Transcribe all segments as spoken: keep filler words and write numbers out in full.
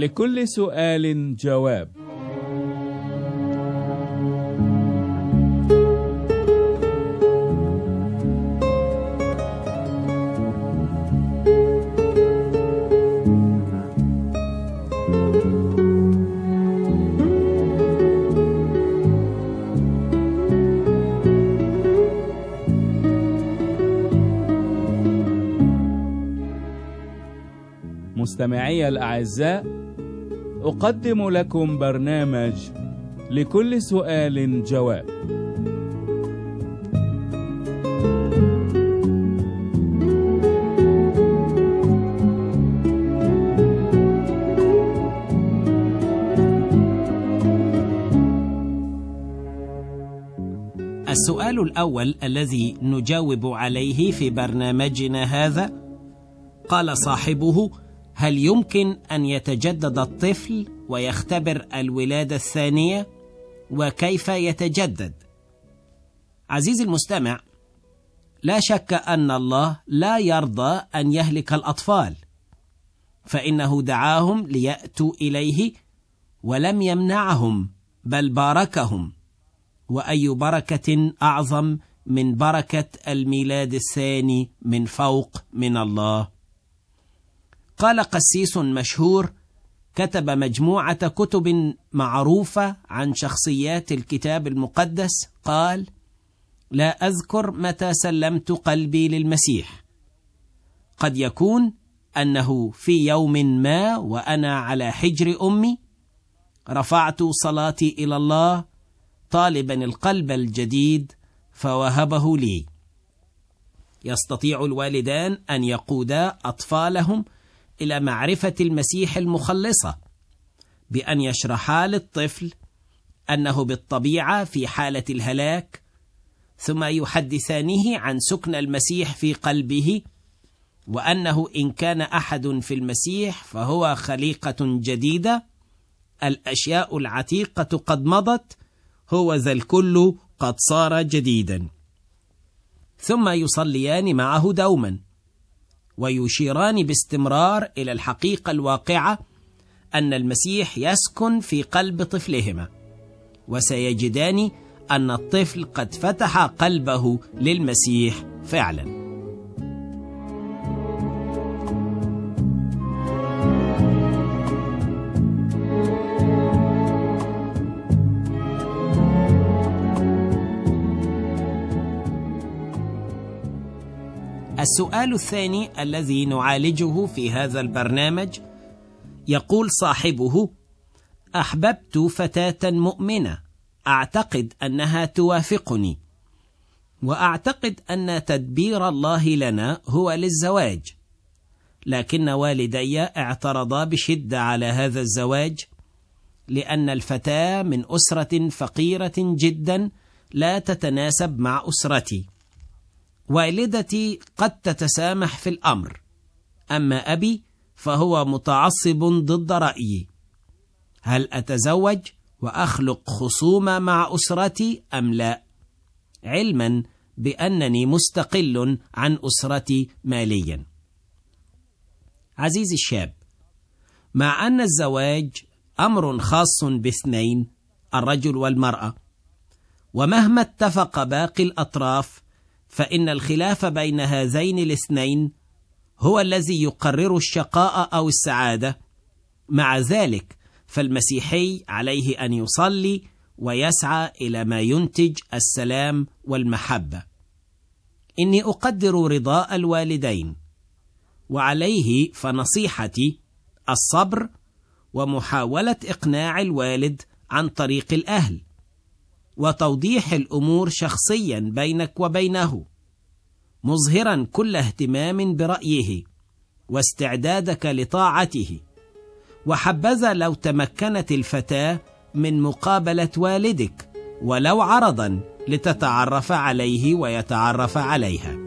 لكل سؤال جواب. مستمعي الأعزاء، أقدم لكم برنامج لكل سؤال جواب. السؤال الأول الذي نجاوب عليه في برنامجنا هذا، قال صاحبه: هل يمكن أن يتجدد الطفل ويختبر الولادة الثانية؟ وكيف يتجدد؟ عزيزي المستمع، لا شك أن الله لا يرضى أن يهلك الأطفال، فإنه دعاهم ليأتوا إليه ولم يمنعهم بل باركهم، وأي بركة أعظم من بركة الميلاد الثاني من فوق من الله. قال قسيس مشهور كتب مجموعة كتب معروفة عن شخصيات الكتاب المقدس، قال: لا أذكر متى سلمت قلبي للمسيح. قد يكون أنه في يوم ما وأنا على حجر أمي رفعت صلاتي إلى الله طالبا القلب الجديد فوهبه لي. يستطيع الوالدان أن يقودا أطفالهم إلى معرفة المسيح المخلصة بأن يشرحا للطفل أنه بالطبيعة في حالة الهلاك، ثم يحدثانه عن سكن المسيح في قلبه، وأنه إن كان أحد في المسيح فهو خليقة جديدة، الأشياء العتيقة قد مضت، هو ذا الكل قد صار جديدا. ثم يصليان معه دوما ويشيران باستمرار إلى الحقيقة الواقعة أن المسيح يسكن في قلب طفلهما، وسيجدان أن الطفل قد فتح قلبه للمسيح فعلا. السؤال الثاني الذي نعالجه في هذا البرنامج، يقول صاحبه: أحببت فتاة مؤمنة أعتقد أنها توافقني، وأعتقد أن تدبير الله لنا هو للزواج، لكن والدي اعترضا بشدة على هذا الزواج لأن الفتاة من أسرة فقيرة جدا لا تتناسب مع أسرتي. والدتي قد تتسامح في الأمر، أما أبي فهو متعصب ضد رأيي. هل أتزوج وأخلق خصومة مع أسرتي أم لا؟ علما بأنني مستقل عن أسرتي ماليا. عزيزي الشاب، مع أن الزواج أمر خاص باثنين، الرجل والمرأة، ومهما اتفق باقي الأطراف فإن الخلاف بين هذين الاثنين هو الذي يقرر الشقاء أو السعادة. مع ذلك فالمسيحي عليه أن يصلي ويسعى إلى ما ينتج السلام والمحبة. إني أقدر رضاء الوالدين، وعليه فنصيحتي الصبر ومحاولة إقناع الوالد عن طريق الأهل، وتوضيح الأمور شخصيا بينك وبينه، مظهرا كل اهتمام برأيه واستعدادك لطاعته. وحبذا لو تمكنت الفتاة من مقابلة والدك ولو عرضا لتتعرف عليه ويتعرف عليها.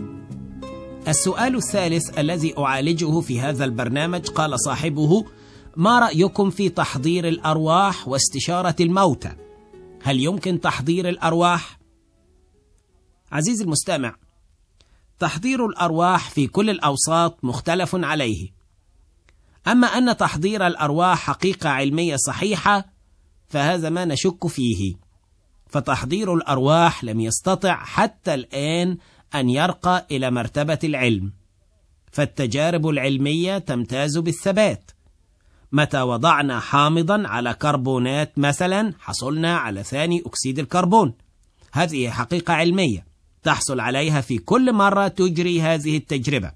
السؤال الثالث الذي أعالجه في هذا البرنامج، قال صاحبه: ما رأيكم في تحضير الأرواح واستشارة الموتى؟ هل يمكن تحضير الأرواح؟ عزيزي المستمع، تحضير الأرواح في كل الأوساط مختلف عليه. أما أن تحضير الأرواح حقيقة علمية صحيحة فهذا ما نشك فيه، فتحضير الأرواح لم يستطع حتى الآن أن يرقى إلى مرتبة العلم، فالتجارب العلمية تمتاز بالثبات. متى وضعنا حامضا على كربونات مثلا حصلنا على ثاني أكسيد الكربون. هذه حقيقة علمية تحصل عليها في كل مرة تجري هذه التجربة،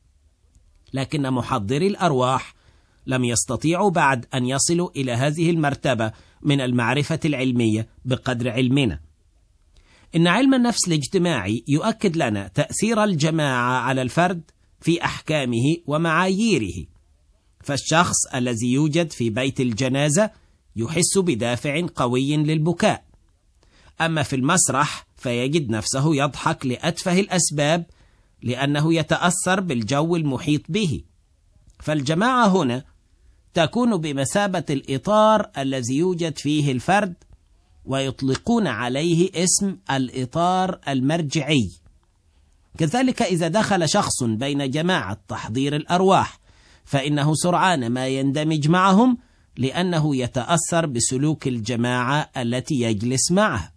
لكن محضري الأرواح لم يستطيعوا بعد أن يصلوا إلى هذه المرتبة من المعرفة العلمية بقدر علمنا. إن علم النفس الاجتماعي يؤكد لنا تأثير الجماعة على الفرد في أحكامه ومعاييره، فالشخص الذي يوجد في بيت الجنازة يحس بدافع قوي للبكاء، أما في المسرح فيجد نفسه يضحك لأتفه الأسباب لأنه يتأثر بالجو المحيط به. فالجماعة هنا تكون بمثابة الإطار الذي يوجد فيه الفرد، ويطلقون عليه اسم الإطار المرجعي. كذلك إذا دخل شخص بين جماعة تحضير الأرواح فإنه سرعان ما يندمج معهم، لأنه يتأثر بسلوك الجماعة التي يجلس معها.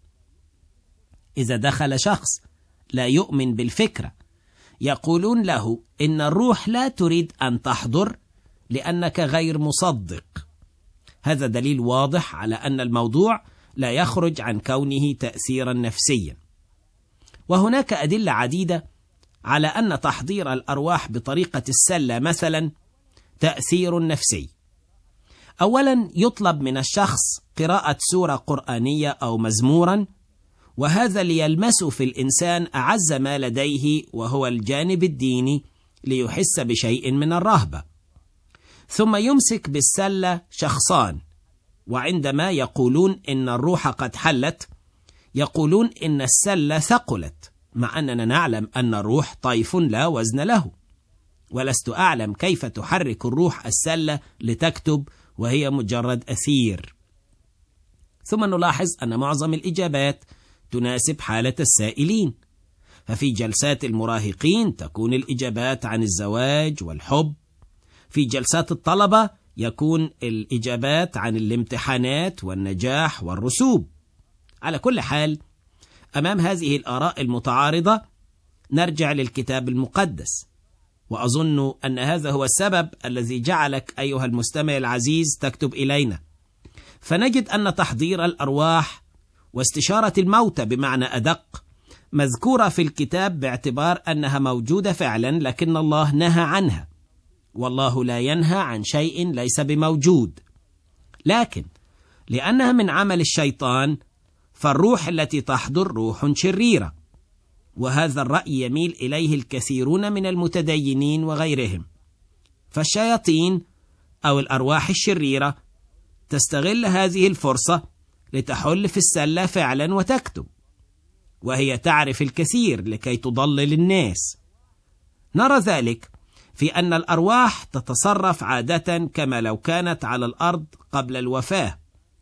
إذا دخل شخص لا يؤمن بالفكرة يقولون له إن الروح لا تريد أن تحضر لأنك غير مصدق. هذا دليل واضح على أن الموضوع لا يخرج عن كونه تأثيرا نفسيا. وهناك أدلة عديدة على أن تحضير الأرواح بطريقة السلة مثلا تأثير نفسي. أولا، يطلب من الشخص قراءة سورة قرآنية أو مزمورا، وهذا ليلمس في الإنسان أعز ما لديه وهو الجانب الديني ليحس بشيء من الرهبة. ثم يمسك بالسلة شخصان، وعندما يقولون إن الروح قد حلت يقولون إن السلة ثقلت، مع أننا نعلم أن الروح طيف لا وزن له، ولست أعلم كيف تحرك الروح السلة لتكتب وهي مجرد أثير. ثم نلاحظ أن معظم الإجابات تناسب حالة السائلين، ففي جلسات المراهقين تكون الإجابات عن الزواج والحب، في جلسات الطلبة يكون الإجابات عن الامتحانات والنجاح والرسوب. على كل حال، أمام هذه الآراء المتعارضة نرجع للكتاب المقدس، وأظن أن هذا هو السبب الذي جعلك أيها المستمع العزيز تكتب إلينا. فنجد أن تحضير الأرواح واستشارة الموتى بمعنى أدق مذكورة في الكتاب باعتبار أنها موجودة فعلا، لكن الله نهى عنها، والله لا ينهى عن شيء ليس بموجود. لكن لأنها من عمل الشيطان فالروح التي تحضر روح شريرة، وهذا الرأي يميل إليه الكثيرون من المتدينين وغيرهم. فالشياطين أو الأرواح الشريرة تستغل هذه الفرصة لتحل في السلة فعلا وتكتب، وهي تعرف الكثير لكي تضلل الناس. نرى ذلك في أن الأرواح تتصرف عادة كما لو كانت على الأرض قبل الوفاة،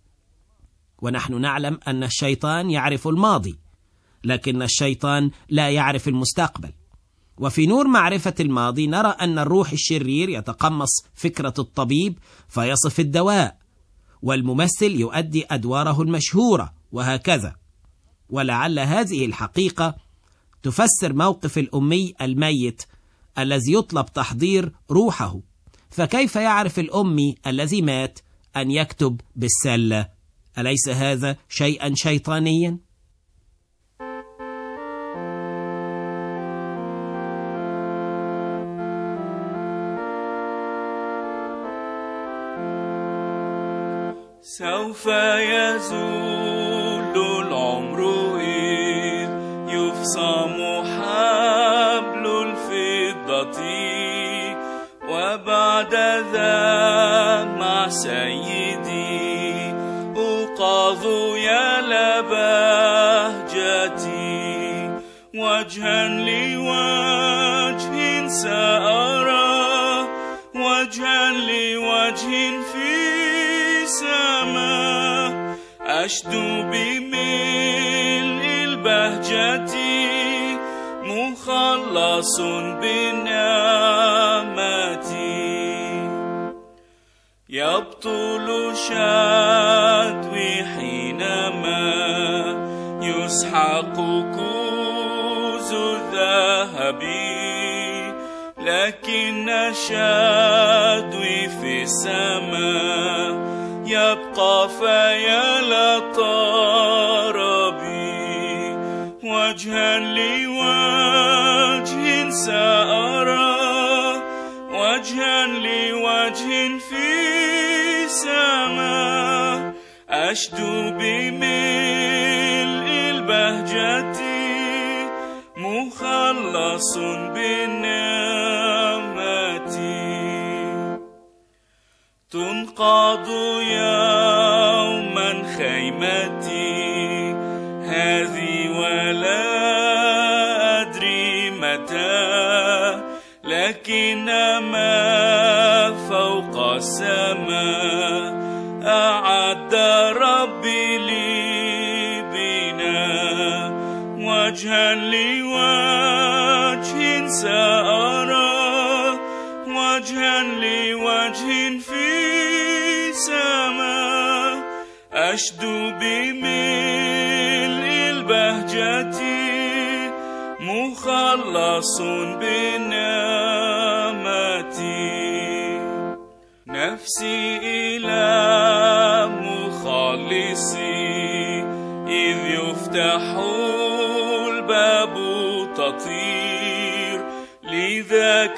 ونحن نعلم أن الشيطان يعرف الماضي، لكن الشيطان لا يعرف المستقبل. وفي نور معرفة الماضي نرى أن الروح الشرير يتقمص فكرة الطبيب فيصف الدواء، والممثل يؤدي أدواره المشهورة، وهكذا. ولعل هذه الحقيقة تفسر موقف الأمي الميت الذي يطلب تحضير روحه. فكيف يعرف الأمي الذي مات أن يكتب بالسلة؟ أليس هذا شيئا شيطانيا؟ سوف يزول العمر إذ يفصم حبل الفضة، وبعد ذا مع سيدي أوقظ يا لبهجتي، وجها لوجه سأرى وجها لوجه في سماء أشدو بملء البهجة مخلص بالنعمة يبطل شدوي حينما يسحق كوز الذهب لكن شدوي في السماء يبقى فيا طرب وجها لوجه سأرى وجها لوجه في سماء أشدو بملء البهجة مخلص بالنعمة تنقض يوما خيمتي هذه ولا أدري متى لكن ما فوق السماء أعد ربي لي بنا وجها لوجه سأرى وجها لوجه في سماء أشدو بملء البهجة مخلص بالنعمة نفسي إلى مخلصي إذ يفتح الباب تطير لذاك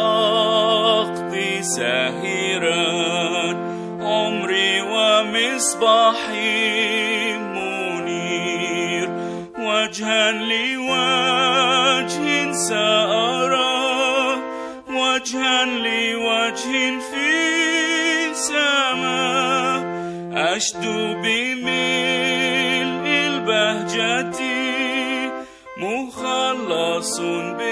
أقضي ساهرا عمري ومصباحي منير وجها لوجه سأرى وجها لوجه في سماء أشدو بملء البهجة مخلص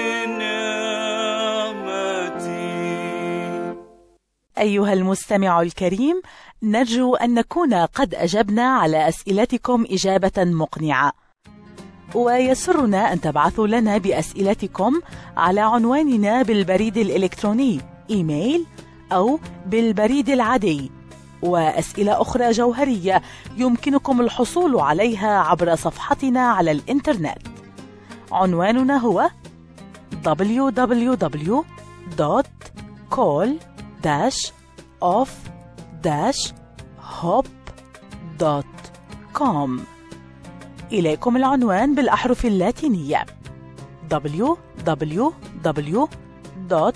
بالنعمة. أيها المستمع الكريم، نرجو أن نكون قد أجبنا على أسئلتكم إجابة مقنعة، ويسرنا أن تبعثوا لنا بأسئلتكم على عنواننا بالبريد الإلكتروني إيميل أو بالبريد العادي، وأسئلة أخرى جوهرية يمكنكم الحصول عليها عبر صفحتنا على الإنترنت. عنواننا هو دبليو دبليو دبليو دوت كول داش اوف داش هوب دوت كوم. إليكم العنوان بالأحرف اللاتينية دبليو دبليو دبليو دوت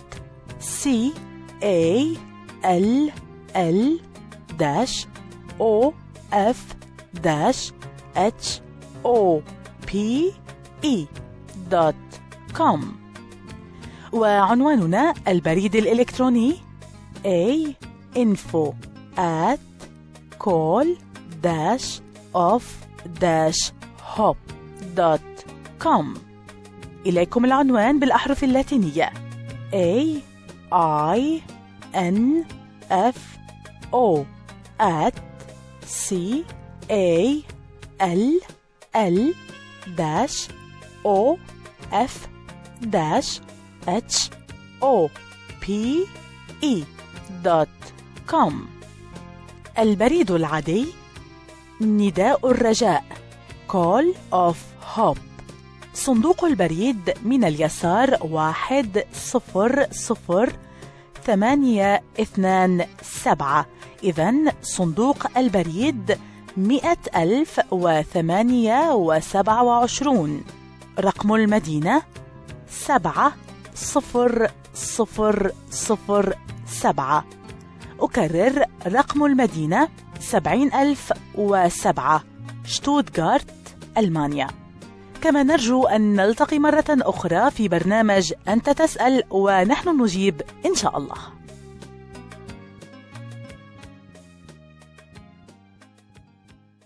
كول دوت كوم، وعنواننا البريد الإلكتروني a info at call dash of dash hop دوت كوم. إليكم العنوان بالأحرف اللاتينية A I N F O at C A L L dash O F dash H O P E دوت كوم. البريد العادي نداء الرجاء Call of Hope. صندوق البريد من اليسار واحد صفر صفر ثمانية اثنان سبعة. إذن صندوق البريد مئة ألف وثمانية وسبعة وعشرون. رقم المدينة سبعة صفر صفر صفر سبعة. أكرر رقم المدينة سبعين ألف وسبعة، شتوتغارت، ألمانيا. كما نرجو أن نلتقي مرة أخرى في برنامج أنت تسأل ونحن نجيب إن شاء الله.